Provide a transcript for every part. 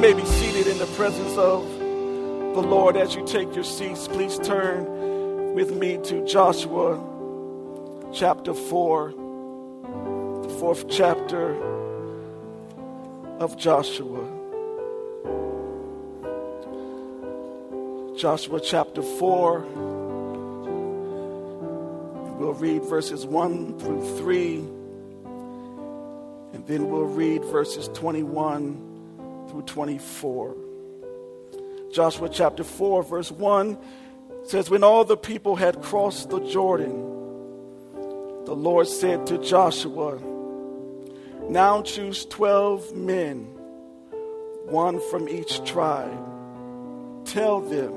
may be seated in the presence of the Lord. As you take your seats, please turn with me to Joshua chapter 4, the fourth chapter of Joshua. Joshua chapter 4, we'll read verses 1 through 3, and then we'll read verses 21 through 24. Joshua chapter 4, verse 1 says, "When all the people had crossed the Jordan, the Lord said to Joshua, 'Now choose 12 men, one from each tribe. Tell them,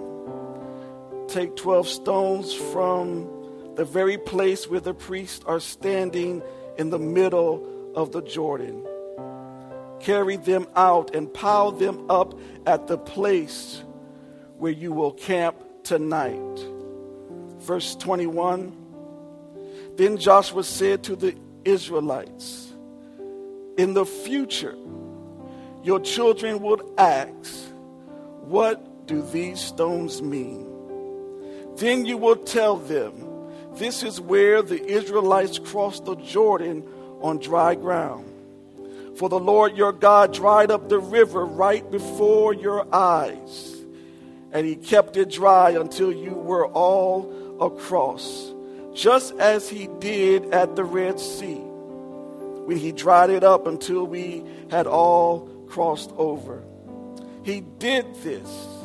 take 12 stones from the very place where the priests are standing in the middle of the Jordan. Carry them out and pile them up at the place where you will camp tonight.'" Verse 21, "Then Joshua said to the Israelites, 'In the future, your children would ask, what do these stones mean? Then you will tell them, this is where the Israelites crossed the Jordan on dry ground. For the Lord your God dried up the river right before your eyes, and he kept it dry until you were all across, just as he did at the Red Sea, when he dried it up until we had all crossed over. He did this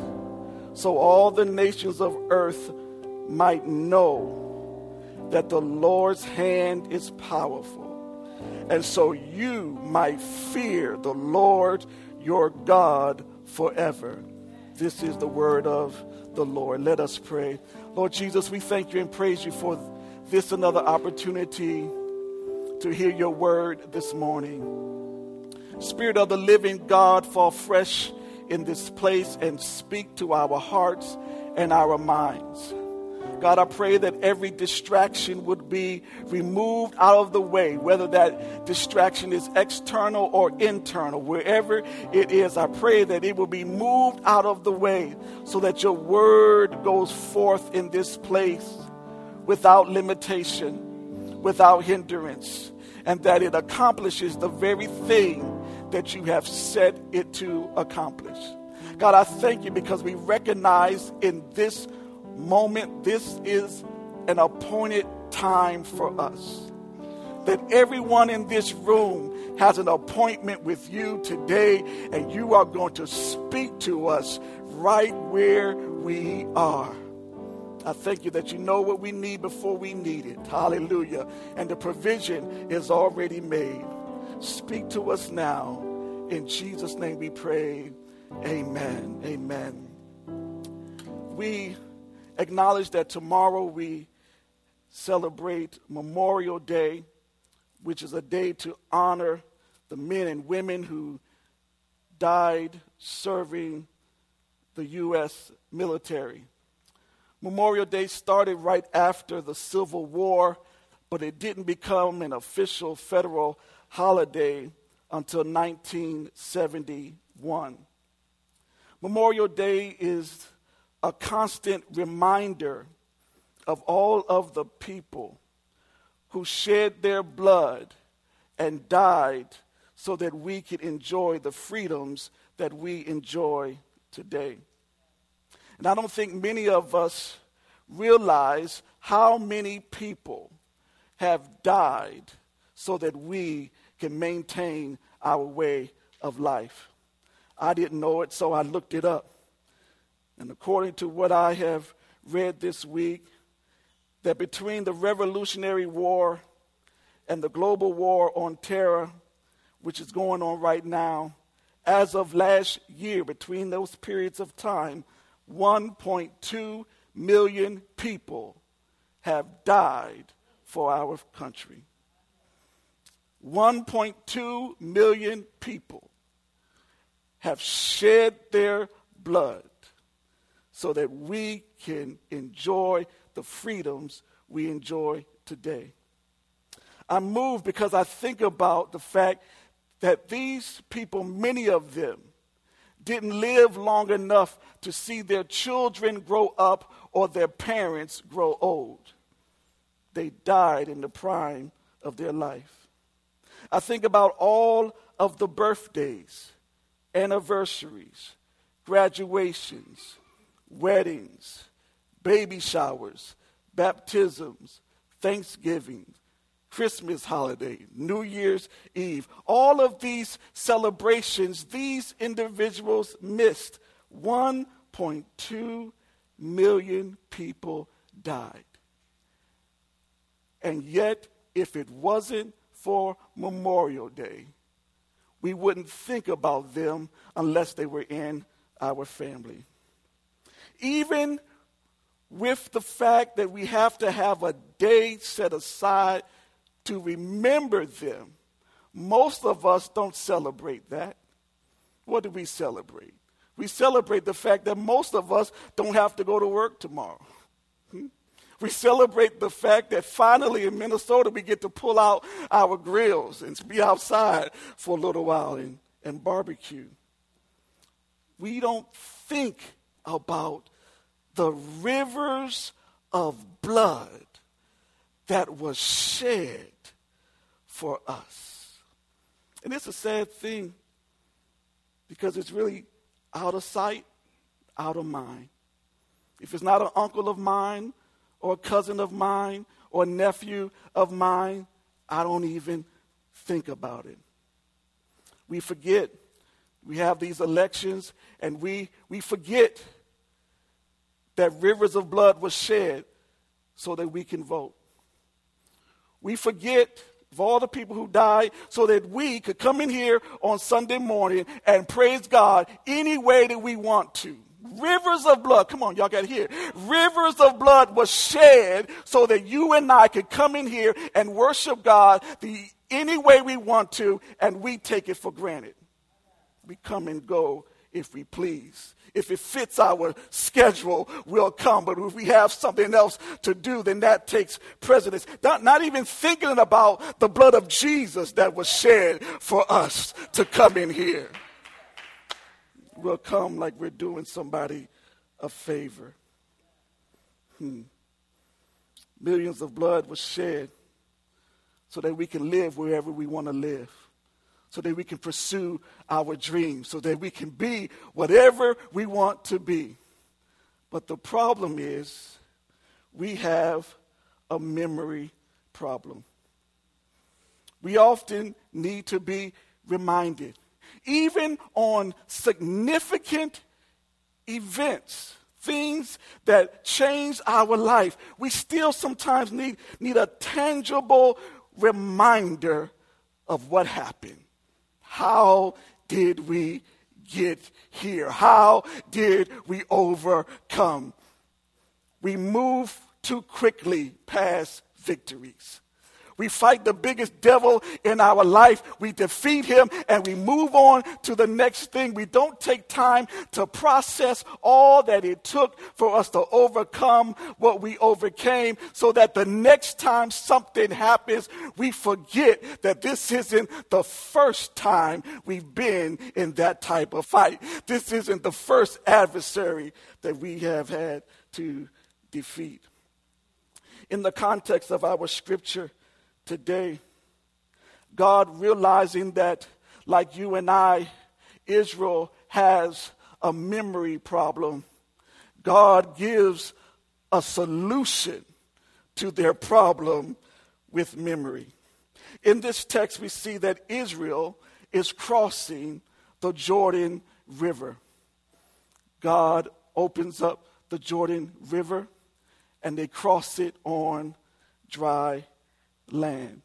so all the nations of earth might know that the Lord's hand is powerful, and so you might fear the Lord your God forever.'" This is the word of the Lord. Let us pray. Lord Jesus, we thank you and praise you for this another opportunity to hear your word this morning. Spirit of the living God, fall fresh in this place and speak to our hearts and our minds. God, I pray that every distraction would be removed out of the way, whether that distraction is external or internal, wherever it is. I pray that it will be moved out of the way so that your word goes forth in this place without limitation, without hindrance, and that it accomplishes the very thing that you have set it to accomplish. God, I thank you because we recognize in this moment, this is an appointed time for us. That everyone in this room has an appointment with you today, and you are going to speak to us right where we are. I thank you that you know what we need before we need it. Hallelujah. And the provision is already made. Speak to us now. In Jesus' name we pray. Amen. Amen. We acknowledge that tomorrow we celebrate Memorial Day, which is a day to honor the men and women who died serving the U.S. military. Memorial Day started right after the Civil War, but it didn't become an official federal holiday until 1971. Memorial Day is a constant reminder of all of the people who shed their blood and died so that we could enjoy the freedoms that we enjoy today. And I don't think many of us realize how many people have died so that we can maintain our way of life. I didn't know it, so I looked it up. And according to what I have read this week, that between the Revolutionary War and the global war on terror, which is going on right now, as of last year, between those periods of time, 1.2 million people have died for our country. 1.2 million people have shed their blood so that we can enjoy the freedoms we enjoy today. I'm moved because I think about the fact that these people, many of them, didn't live long enough to see their children grow up or their parents grow old. They died in the prime of their life. I think about all of the birthdays, anniversaries, graduations, weddings, baby showers, baptisms, Thanksgiving, Christmas holiday, New Year's Eve. All of these celebrations, these individuals missed. 1.2 million people died. And yet, if it wasn't for Memorial Day, we wouldn't think about them unless they were in our family. Even with the fact that we have to have a day set aside to remember them, most of us don't celebrate that. What do we celebrate? We celebrate the fact that most of us don't have to go to work tomorrow. We celebrate the fact that finally in Minnesota we get to pull out our grills and be outside for a little while and barbecue. We don't think about the rivers of blood that was shed for us. And it's a sad thing because it's really out of sight, out of mind. If it's not an uncle of mine or a cousin of mine or a nephew of mine, I don't even think about it. We forget. We have these elections and we forget that rivers of blood was shed so that we can vote. We forget of all the people who died so that we could come in here on Sunday morning and praise God any way that we want to. Rivers of blood, come on, y'all got to hear. Rivers of blood was shed so that you and I could come in here and worship God any way we want to, and we take it for granted. We come and go if we please. If it fits our schedule, we'll come. But if we have something else to do, then that takes precedence. Not even thinking about the blood of Jesus that was shed for us to come in here. We'll come like we're doing somebody a favor. Millions of blood was shed so that we can live wherever we want to live, so that we can pursue our dreams, so that we can be whatever we want to be. But the problem is we have a memory problem. We often need to be reminded, even on significant events, things that change our life, we still sometimes need a tangible reminder of what happened. How did we get here? How did we overcome? We move too quickly past victories. We fight the biggest devil in our life. We defeat him and we move on to the next thing. We don't take time to process all that it took for us to overcome what we overcame, so that the next time something happens, we forget that this isn't the first time we've been in that type of fight. This isn't the first adversary that we have had to defeat. In the context of our scripture today, God, realizing that, like you and I, Israel has a memory problem, God gives a solution to their problem with memory. In this text, we see that Israel is crossing the Jordan River. God opens up the Jordan River, and they cross it on dry land.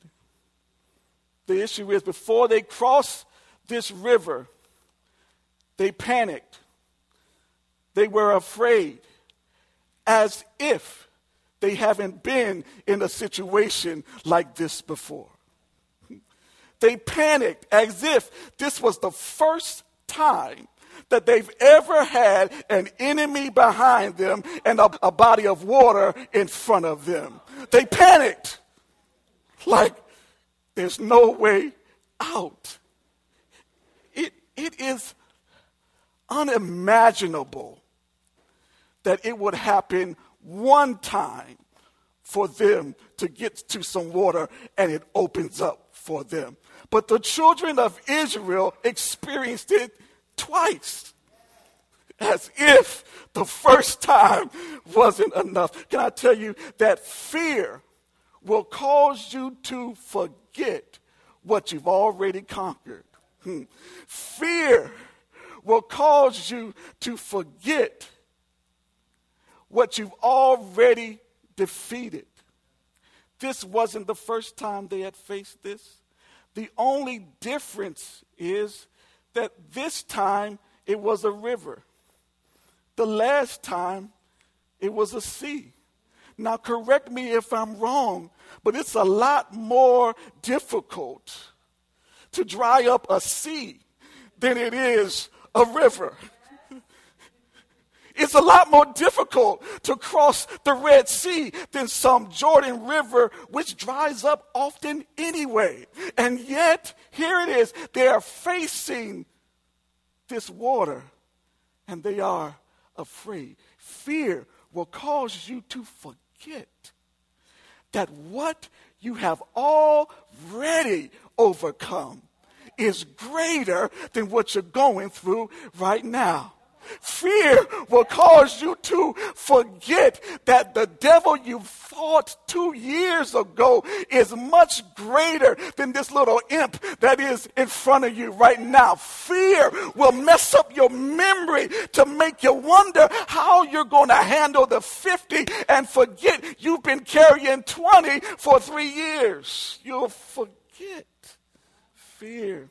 The issue is, before they cross this river, they panicked. They were afraid, as if they haven't been in a situation like this before. They panicked as if this was the first time that they've ever had an enemy behind them and a body of water in front of them. They panicked like there's no way out. It is unimaginable that it would happen one time for them to get to some water and it opens up for them. But the children of Israel experienced it twice, as if the first time wasn't enough. Can I tell you that fear will cause you to forget what you've already conquered? Fear will cause you to forget what you've already defeated. This wasn't the first time they had faced this. The only difference is that this time it was a river. The last time it was a sea. Now correct me if I'm wrong, but it's a lot more difficult to dry up a sea than it is a river. It's a lot more difficult to cross the Red Sea than some Jordan River, which dries up often anyway. And yet, here it is. They are facing this water, and they are afraid. Fear will cause you to forget that what you have already overcome is greater than what you're going through right now. Fear will cause you to forget that the devil you fought 2 years ago is much greater than this little imp that is in front of you right now. Fear will mess up your memory to make you wonder how you're going to handle the 50 and forget you've been carrying 20 for 3 years. You'll forget. Fear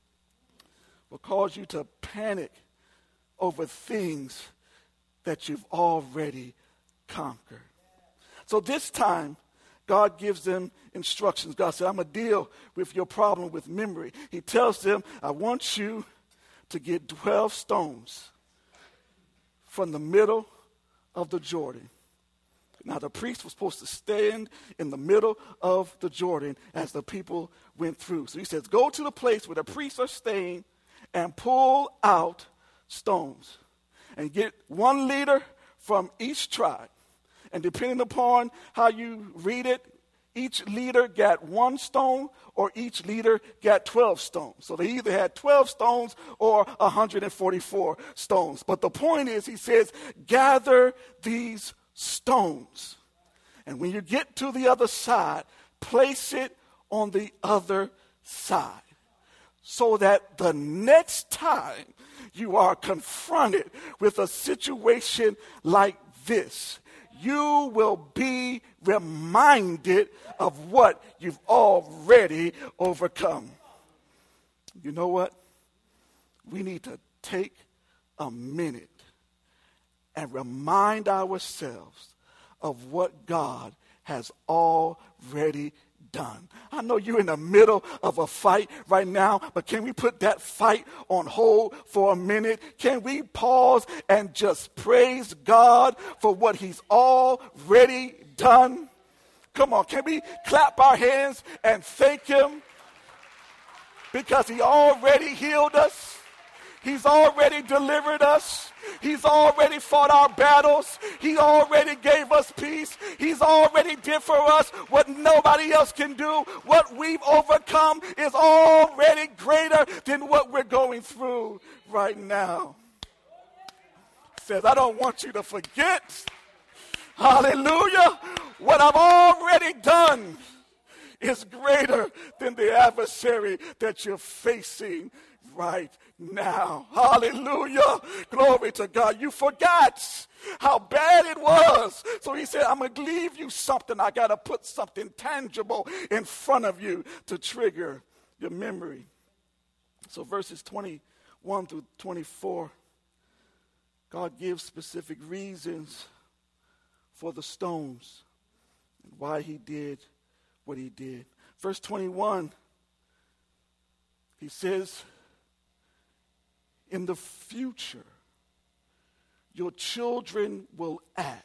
will cause you to panic over things that you've already conquered. So this time, God gives them instructions. God said, I'm going to deal with your problem with memory. He tells them, I want you to get 12 stones from the middle of the Jordan. Now, the priest was supposed to stand in the middle of the Jordan as the people went through. So he says, go to the place where the priests are staying and pull out stones, and get one leader from each tribe. And depending upon how you read it, each leader got 1 stone or each leader got 12 stones. So they either had 12 stones or 144 stones. But the point is, he says, gather these stones. And when you get to the other side, place it on the other side, so that the next time you are confronted with a situation like this, you will be reminded of what you've already overcome. You know what? We need to take a minute and remind ourselves of what God has already done. I know you're in the middle of a fight right now, but can we put that fight on hold for a minute? Can we pause and just praise God for what he's already done? Come on, can we clap our hands and thank him because he already healed us? He's already delivered us. He's already fought our battles. He already gave us peace. He's already did for us what nobody else can do. What we've overcome is already greater than what we're going through right now. He says, I don't want you to forget, hallelujah, what I've already done is greater than the adversary that you're facing right now. Hallelujah. Glory to God. You forgot how bad it was. So he said, I'm going to leave you something. I got to put something tangible in front of you to trigger your memory. So verses 21 through 24, God gives specific reasons for the stones and why he did what he did. Verse 21, he says, in the future, your children will ask,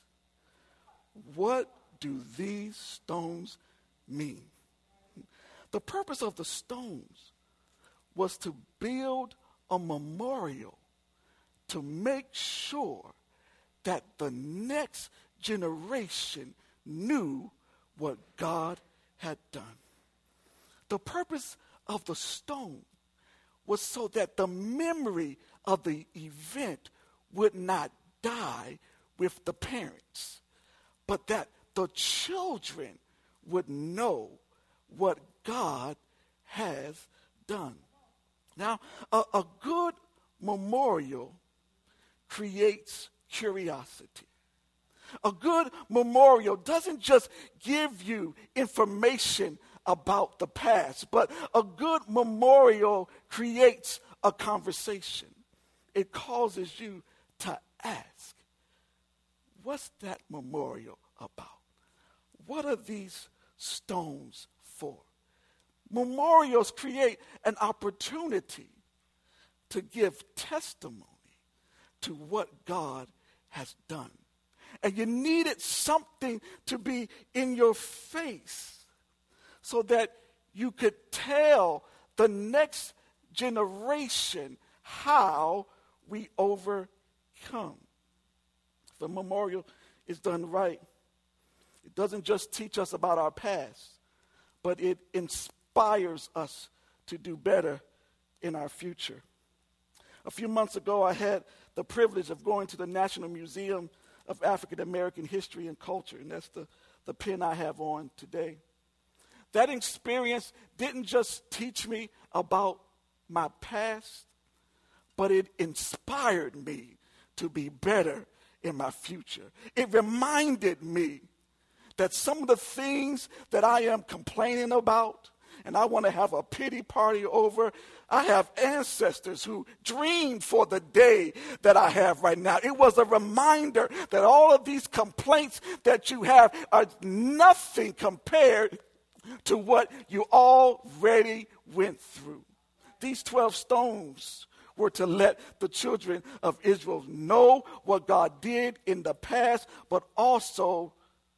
what do these stones mean? The purpose of the stones was to build a memorial to make sure that the next generation knew what God had done. The purpose of the stone was so that the memory of the event would not die with the parents, but that the children would know what God has done. Now, a good memorial creates curiosity. A good memorial doesn't just give you information about the past, but a good memorial creates a conversation. It causes you to ask, what's that memorial about? What are these stones for? Memorials create an opportunity to give testimony to what God has done. And you needed something to be in your face so that you could tell the next generation how we overcome. If a memorial is done right, it doesn't just teach us about our past, but it inspires us to do better in our future. A few months ago, I had the privilege of going to the National Museum of African American History and Culture, and that's the pen I have on today. That experience didn't just teach me about my past, but it inspired me to be better in my future. It reminded me that some of the things that I am complaining about and I want to have a pity party over, I have ancestors who dreamed for the day that I have right now. It was a reminder that all of these complaints that you have are nothing compared to what you already went through. These 12 stones were to let the children of Israel know what God did in the past, but also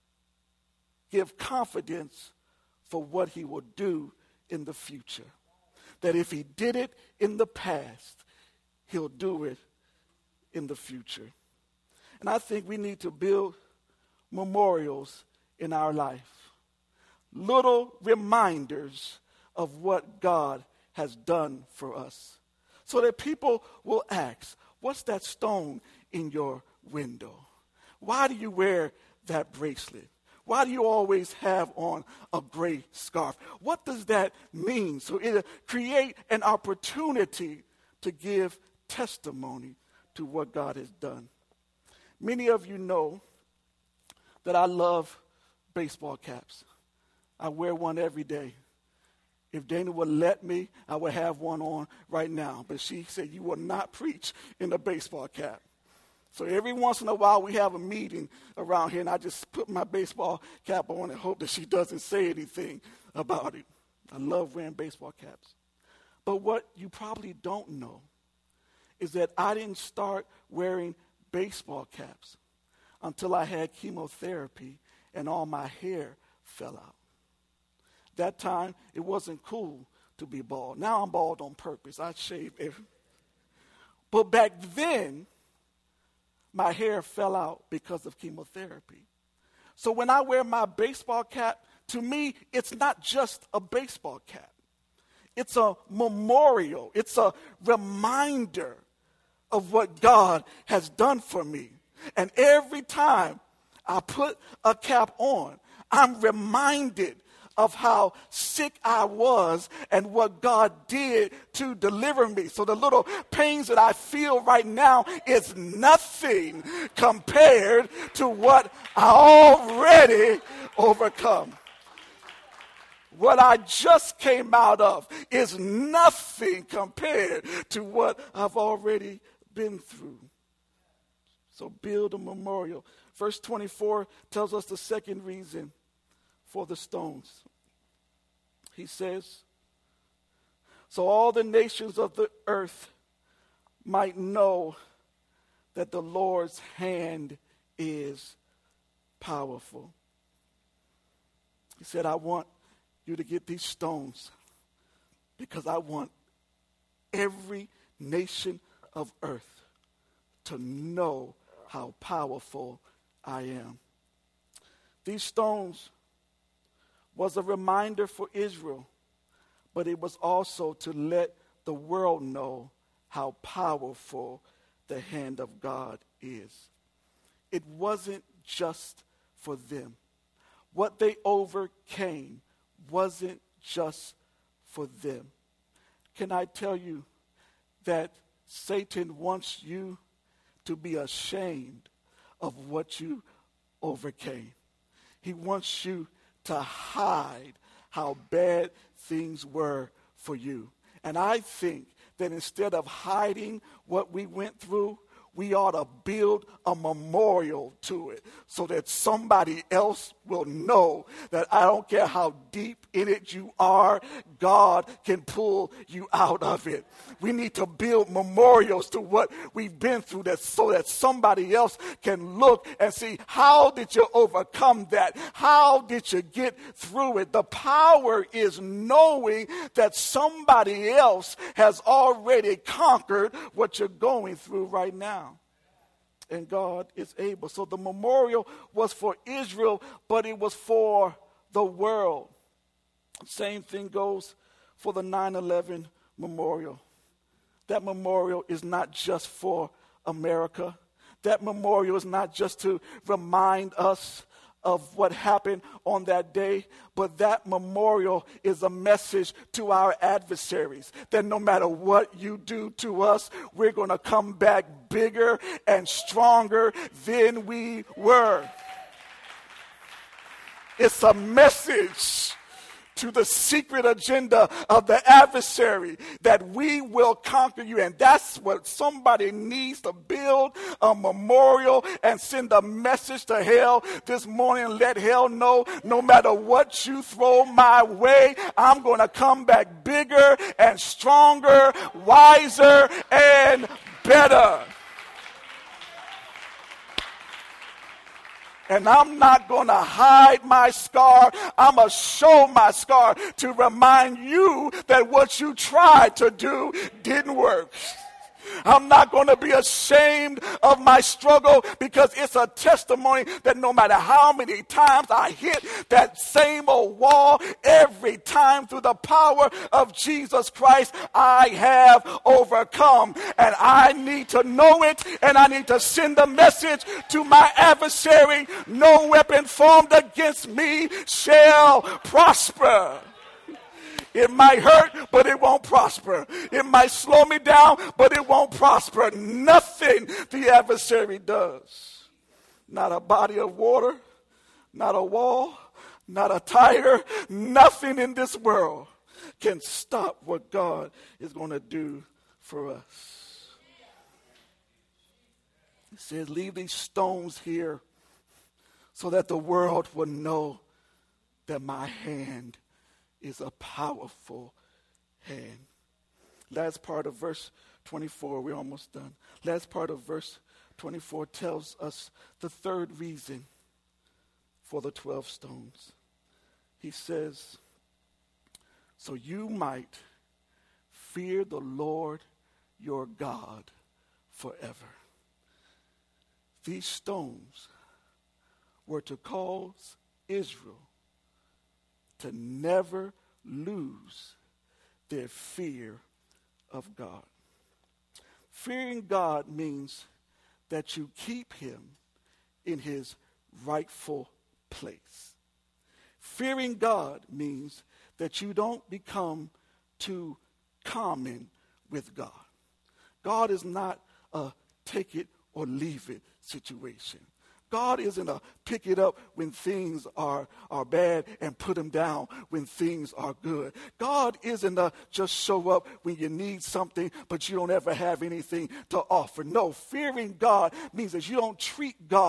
give confidence for what he will do in the future. That if he did it in the past, he'll do it in the future. And I think we need to build memorials in our life. Little reminders of what God has done for us. So that people will ask, what's that stone in your window? Why do you wear that bracelet? Why do you always have on a gray scarf? What does that mean? So it'll create an opportunity to give testimony to what God has done. Many of you know that I love baseball caps. I wear one every day. If Dana would let me, I would have one on right now. But she said, you will not preach in a baseball cap. So every once in a while we have a meeting around here, and I just put my baseball cap on and hope that she doesn't say anything about it. I love wearing baseball caps. But what you probably don't know is that I didn't start wearing baseball caps until I had chemotherapy and all my hair fell out. That time, it wasn't cool to be bald. Now I'm bald on purpose. I shave every. But back then, my hair fell out because of chemotherapy. So when I wear my baseball cap, to me, it's not just a baseball cap. It's a memorial. It's a reminder of what God has done for me. And every time I put a cap on, I'm reminded of how sick I was and what God did to deliver me. So the little pains that I feel right now is nothing compared to what I already overcome. What I just came out of is nothing compared to what I've already been through. So build a memorial. Verse 24 tells us the second reason for the stones. He says, so all the nations of the earth might know that the Lord's hand is powerful. He said, I want you to get these stones because I want every nation of earth to know how powerful I am. These stones was a reminder for Israel, but it was also to let the world know how powerful the hand of God is. It wasn't just for them. What they overcame wasn't just for them. Can I tell you that Satan wants you to be ashamed of what you overcame? He wants you to hide how bad things were for you. And I think that instead of hiding what we went through, we ought to build a memorial to it so that somebody else will know that I don't care how deep in it you are, God can pull you out of it. We need to build memorials to what we've been through so that somebody else can look and see, how did you overcome that? How did you get through it? The power is knowing that somebody else has already conquered what you're going through right now. And God is able. So the memorial was for Israel, but it was for the world. Same thing goes for the 9/11 memorial. That memorial is not just for America. That memorial is not just to remind us of what happened on that day, but that memorial is a message to our adversaries that no matter what you do to us, we're going to come back bigger and stronger than we were. It's a message to the secret agenda of the adversary that we will conquer you. And that's what somebody needs to build a memorial and send a message to hell this morning. Let hell know, no matter what you throw my way, I'm going to come back bigger and stronger, wiser and better. And I'm not going to hide my scar. I'm going to show my scar to remind you that what you tried to do didn't work. I'm not going to be ashamed of my struggle because it's a testimony that no matter how many times I hit that same old wall, every time through the power of Jesus Christ, I have overcome. And I need to know it, and I need to send a message to my adversary. No weapon formed against me shall prosper. It might hurt, but it won't prosper. It might slow me down, but it won't prosper. Nothing the adversary does. Not a body of water, not a wall, not a tiger, nothing in this world can stop what God is going to do for us. He says, leave these stones here so that the world will know that my hand is a powerful hand. Last part of verse 24, we're almost done. Last part of verse 24 tells us the third reason for the 12 stones. He says, so you might fear the Lord your God forever. These stones were to cause Israel to never lose their fear of God. Fearing God means that you keep him in his rightful place. Fearing God means that you don't become too common with God. God is not a take it or leave it situation. God isn't a pick it up when things are bad and put them down when things are good. God isn't a just show up when you need something, but you don't ever have anything to offer. No, fearing God means that you don't treat God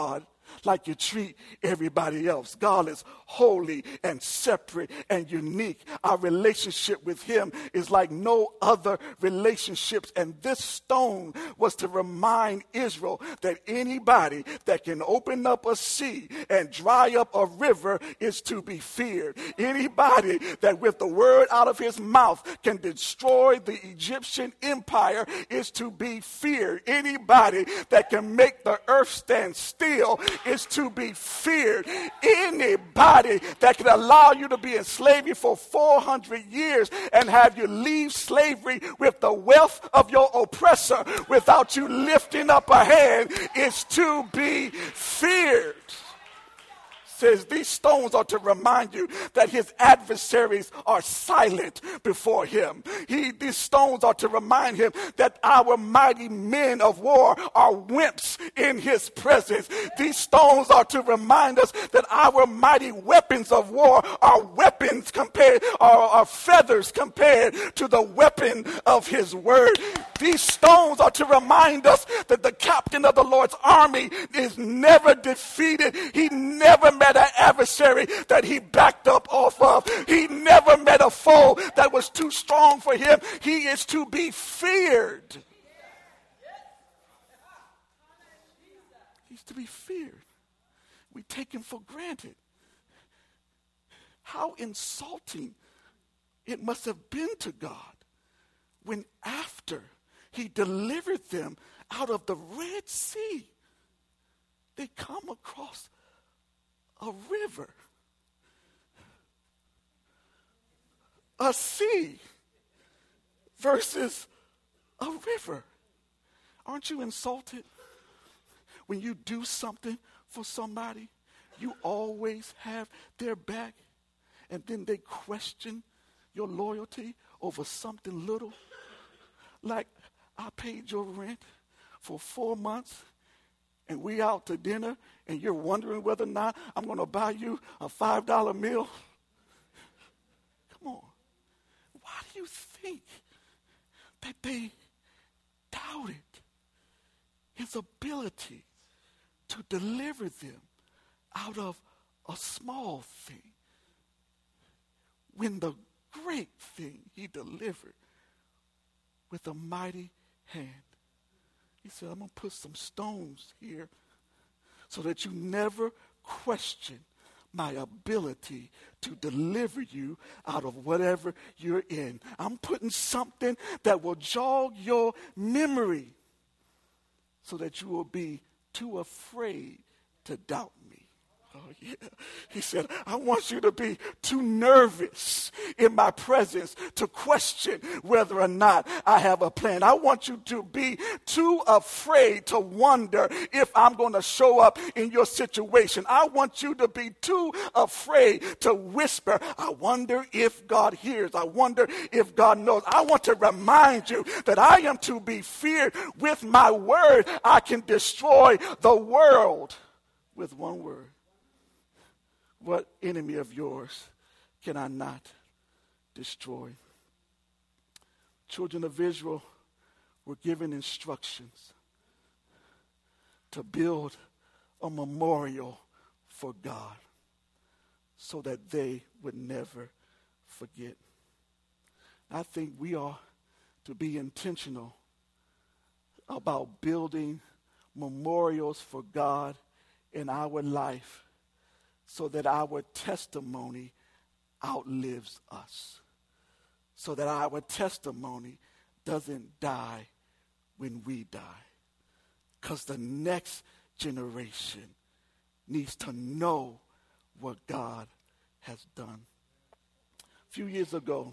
like you treat everybody else. God is holy and separate and unique. Our relationship with him is like no other relationships. And this stone was to remind Israel that anybody that can open up a sea and dry up a river is to be feared. Anybody that with the word out of his mouth can destroy the Egyptian empire is to be feared. Anybody that can make the earth stand still is to be feared. Anybody that can allow you to be in slavery for 400 years and have you leave slavery with the wealth of your oppressor without you lifting up a hand is to be feared. Says these stones are to remind you that his adversaries are silent before him. These stones are to remind him that our mighty men of war are wimps in his presence. These stones are to remind us that our mighty weapons of war are weapons are feathers compared to the weapon of his word. These stones are to remind us that the captain of the Lord's army is never defeated. He never met an adversary that he backed up off of. He never met a foe that was too strong for him. He is to be feared. He's to be feared. We take him for granted. How insulting it must have been to God when after he delivered them out of the Red Sea, they come across a river, a sea versus a river. Aren't you insulted when you do something for somebody? You always have their back, and then they question your loyalty over something little. Like, I paid your rent for 4 months, and we out to dinner, and you're wondering whether or not I'm going to buy you a $5 meal. Come on. Why do you think that they doubted his ability to deliver them out of a small thing when the great thing he delivered with a mighty hand? He said, I'm going to put some stones here so that you never question my ability to deliver you out of whatever you're in. I'm putting something that will jog your memory so that you will be too afraid to doubt me. Oh, yeah. He said, I want you to be too nervous in my presence to question whether or not I have a plan. I want you to be too afraid to wonder if I'm going to show up in your situation. I want you to be too afraid to whisper, I wonder if God hears. I wonder if God knows. I want to remind you that I am to be feared. With my word, I can destroy the world with one word. What enemy of yours can I not destroy? Children of Israel were given instructions to build a memorial for God so that they would never forget. I think we are to be intentional about building memorials for God in our life so that our testimony outlives us, so that our testimony doesn't die when we die. Because the next generation needs to know what God has done. A few years ago,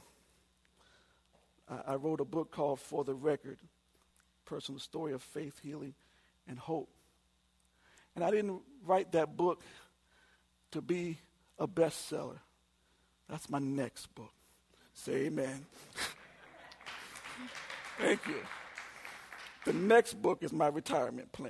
I wrote a book called For the Record, Personal Story of Faith, Healing, and Hope. And I didn't write that book to be a bestseller. That's my next book. Say amen. Thank you. The next book is my retirement plan.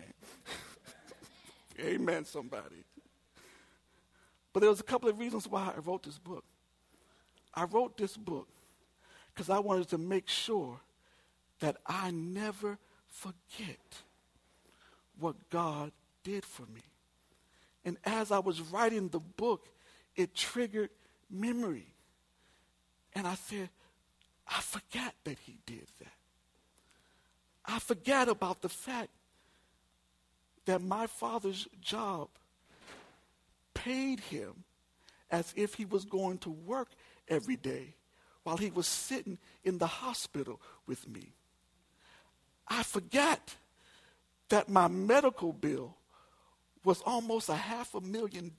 Amen, somebody. But there was a couple of reasons why I wrote this book. I wrote this book because I wanted to make sure that I never forget what God did for me. And as I was writing the book, it triggered memory. And I said, I forgot that he did that. I forgot about the fact that my father's job paid him as if he was going to work every day while he was sitting in the hospital with me. I forgot that my medical bill was almost $500,000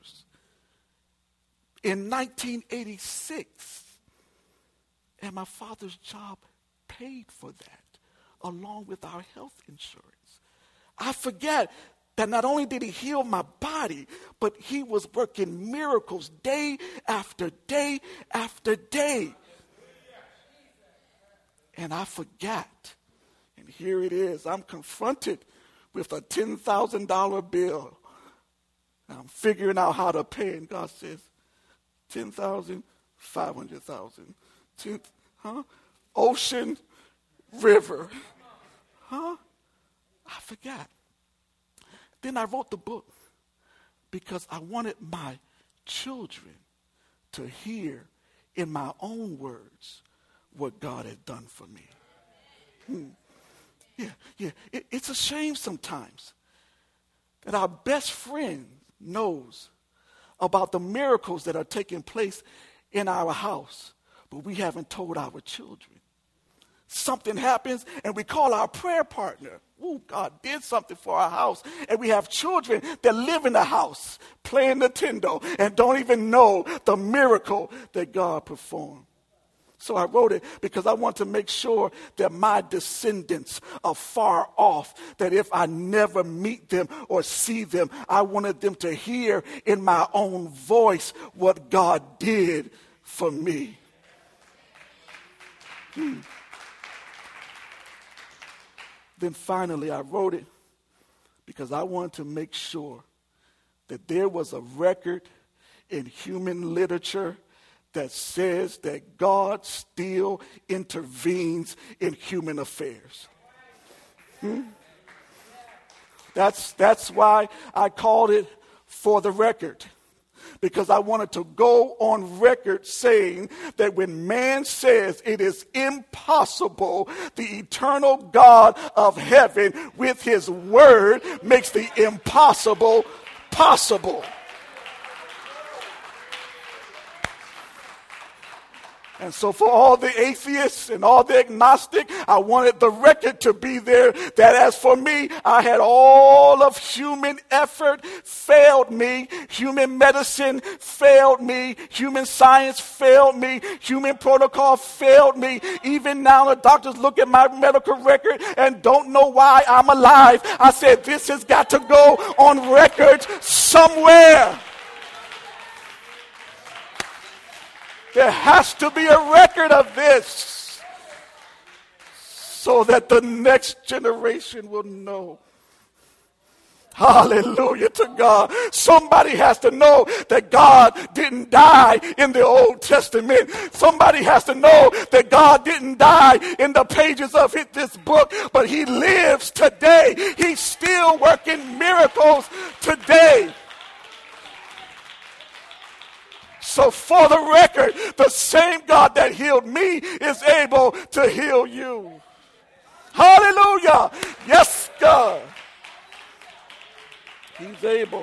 in 1986. And my father's job paid for that, along with our health insurance. I forget that not only did he heal my body, but he was working miracles day after day after day. And I forgot. And here it is. I'm confronted with a $10,000 bill. I'm figuring out how to pay. And God says, 10,000, 500,000. Ocean, river. I forgot. Then I wrote the book because I wanted my children to hear in my own words what God had done for me. It's a shame sometimes that our best friend knows about the miracles that are taking place in our house, but we haven't told our children. Something happens and we call our prayer partner. Ooh, God did something for our house. And we have children that live in the house playing Nintendo and don't even know the miracle that God performed. So I wrote it because I want to make sure that my descendants are far off, that if I never meet them or see them, I wanted them to hear in my own voice what God did for me. Then finally I wrote it because I wanted to make sure that there was a record in human literature that says that God still intervenes in human affairs. That's why I called it For the Record. Because I wanted to go on record saying that when man says it is impossible, the eternal God of heaven with his word makes the impossible possible. And so for all the atheists and all the agnostic, I wanted the record to be there that as for me, I had all of human effort failed me. Human medicine failed me. Human science failed me. Human protocol failed me. Even now the doctors look at my medical record and don't know why I'm alive. I said, this has got to go on record somewhere. There has to be a record of this so that the next generation will know. Hallelujah to God. Somebody has to know that God didn't die in the Old Testament. Somebody has to know that God didn't die in the pages of this book, but he lives today. He's still working miracles today. So for the record, the same God that healed me is able to heal you. Hallelujah. Yes, God. He's able.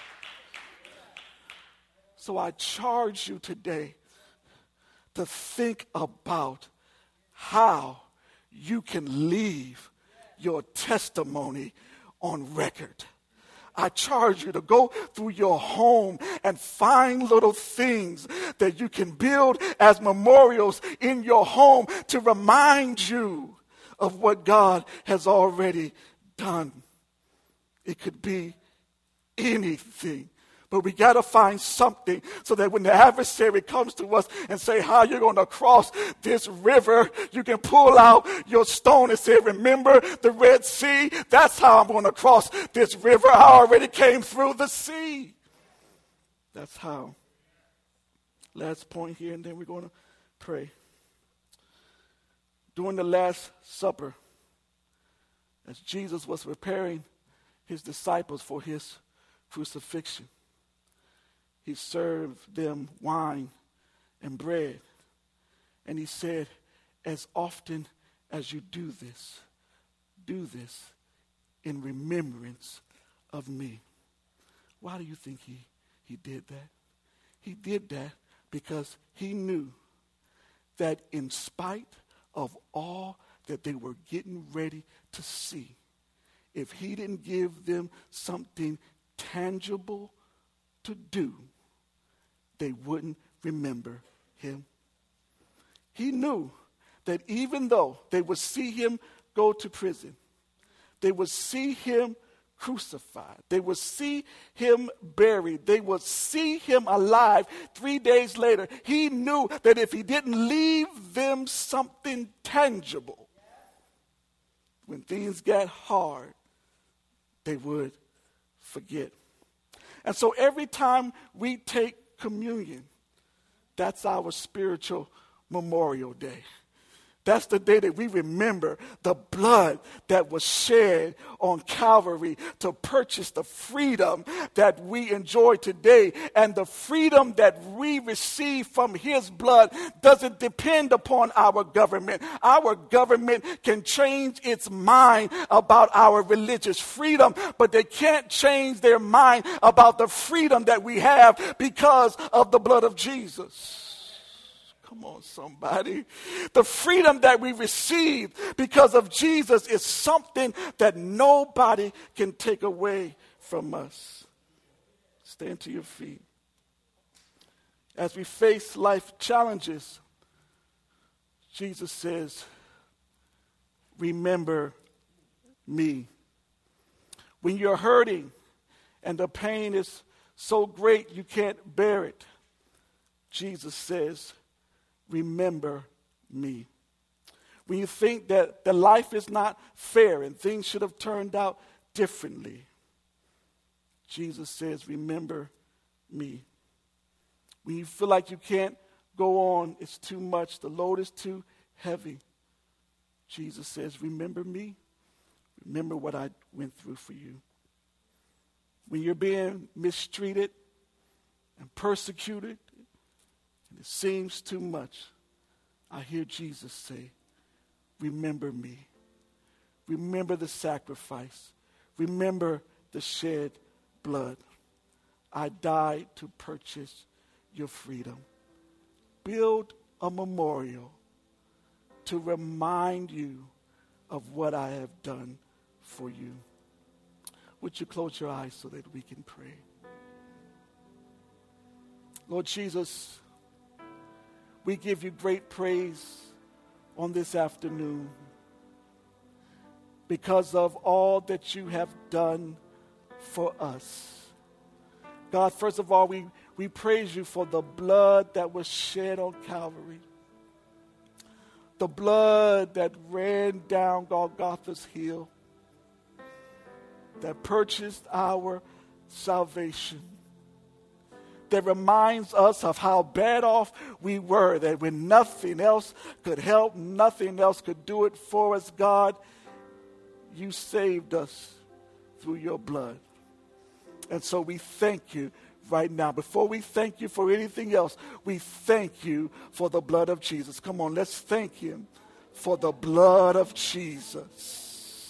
So I charge you today to think about how you can leave your testimony on record. I charge you to go through your home and find little things that you can build as memorials in your home to remind you of what God has already done. It could be anything. But we got to find something so that when the adversary comes to us and say, how you're going to cross this river, you can pull out your stone and say, remember the Red Sea? That's how I'm going to cross this river. I already came through the sea. That's how. Last point here, and then we're going to pray. During the Last Supper, as Jesus was preparing his disciples for his crucifixion, he served them wine and bread. And he said, as often as you do this in remembrance of me. Why do you think he did that? He did that because he knew that in spite of all that they were getting ready to see, if he didn't give them something tangible to do, they wouldn't remember him. He knew that even though they would see him go to prison, they would see him crucified, they would see him buried, they would see him alive 3 days later, he knew that if he didn't leave them something tangible, when things got hard, they would forget. And so every time we take communion, that's our spiritual Memorial Day. That's the day that we remember the blood that was shed on Calvary to purchase the freedom that we enjoy today. And the freedom that we receive from his blood doesn't depend upon our government. Our government can change its mind about our religious freedom, but they can't change their mind about the freedom that we have because of the blood of Jesus. Come on, somebody. The freedom that we receive because of Jesus is something that nobody can take away from us. Stand to your feet. As we face life challenges, Jesus says, remember me. When you're hurting and the pain is so great you can't bear it, Jesus says, remember me. When you think that the life is not fair and things should have turned out differently, Jesus says, remember me. When you feel like you can't go on, it's too much, the load is too heavy, Jesus says, remember me. Remember what I went through for you. When you're being mistreated and persecuted, and it seems too much, I hear Jesus say, remember me. Remember the sacrifice. Remember the shed blood. I died to purchase your freedom. Build a memorial to remind you of what I have done for you. Would you close your eyes so that we can pray? Lord Jesus, we give you great praise on this afternoon because of all that you have done for us. God, first of all, we praise you for the blood that was shed on Calvary. The blood that ran down Golgotha's hill, that purchased our salvation, that reminds us of how bad off we were, that when nothing else could help, nothing else could do it for us, God, you saved us through your blood. And so we thank you right now. Before we thank you for anything else, we thank you for the blood of Jesus. Come on, let's thank him for the blood of Jesus.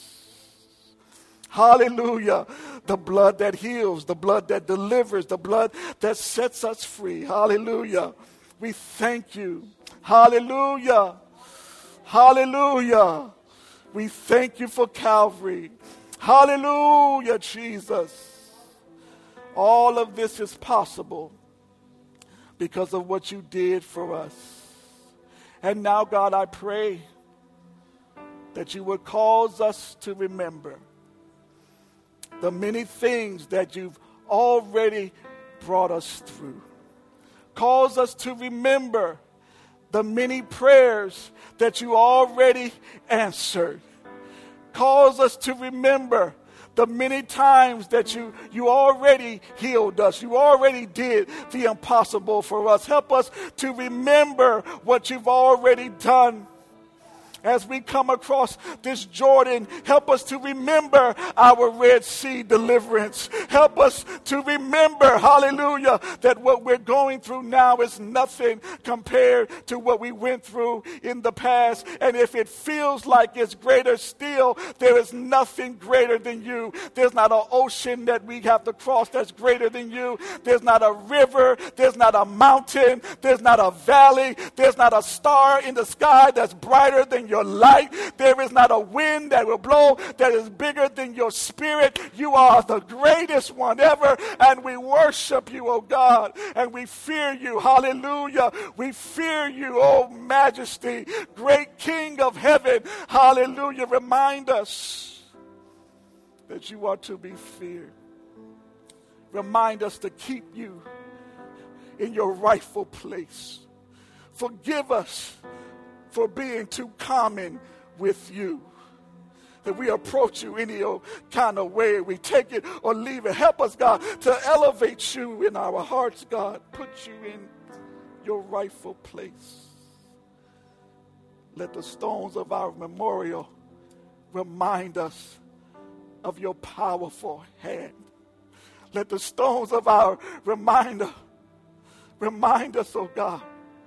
Hallelujah. The blood that heals, the blood that delivers, the blood that sets us free. Hallelujah. We thank you. Hallelujah. Hallelujah. We thank you for Calvary. Hallelujah, Jesus. All of this is possible because of what you did for us. And now, God, I pray that you would cause us to remember the many things that you've already brought us through. Cause us to remember the many prayers that you already answered. Cause us to remember the many times that you already healed us. You already did the impossible for us. Help us to remember what you've already done. As we come across this Jordan, help us to remember our Red Sea deliverance. Help Help us to remember, hallelujah, that what we're going through now is nothing compared to what we went through in the past. And if it feels like it's greater still, there is nothing greater than you. There's not an ocean that we have to cross that's greater than you. There's not a river. There's not a mountain. There's not a valley. There's not a star in the sky that's brighter than your light. There is not a wind that will blow that is bigger than your spirit. You are the greatest one ever, and we worship you, oh God, and we fear you. Hallelujah. We fear you, oh majesty, great King of heaven. Hallelujah. Remind us that you are to be feared. Remind us to keep you in your rightful place. Forgive us for being too common with you, that we approach you any kind of way. We take it or leave it. Help us, God, to elevate you in our hearts, God. Put you in your rightful place. Let the stones of our memorial remind us of your powerful hand. Let the stones of our reminder remind us, oh God,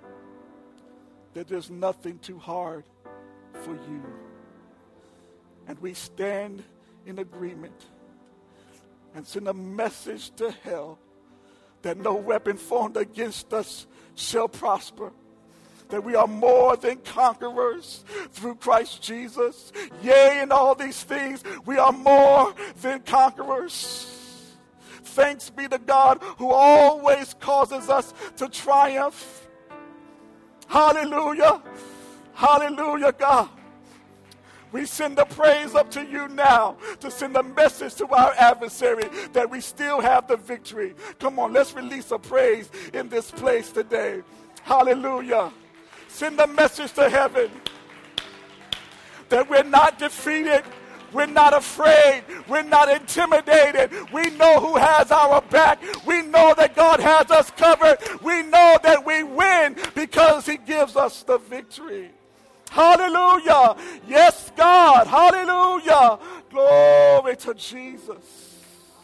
that there's nothing too hard for you. And we stand in agreement and send a message to hell that no weapon formed against us shall prosper. That we are more than conquerors through Christ Jesus. Yea, in all these things, we are more than conquerors. Thanks be to God who always causes us to triumph. Hallelujah. Hallelujah, God. We send the praise up to you now to send a message to our adversary that we still have the victory. Come on, let's release a praise in this place today. Hallelujah. Send a message to heaven that we're not defeated. We're not afraid. We're not intimidated. We know who has our back. We know that God has us covered. We know that we win because he gives us the victory. Hallelujah. Yes, God. Hallelujah. Glory to Jesus.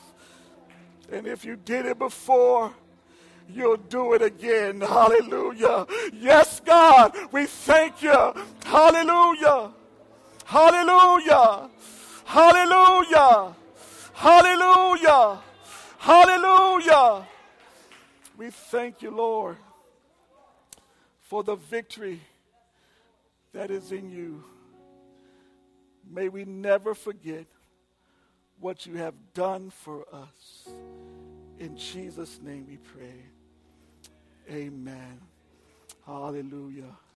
And if you did it before, you'll do it again. Hallelujah. Yes, God. We thank you. Hallelujah. Hallelujah. Hallelujah. Hallelujah. Hallelujah. We thank you, Lord, for the victory that is in you. May we never forget what you have done for us. In Jesus' name we pray. Amen. Hallelujah.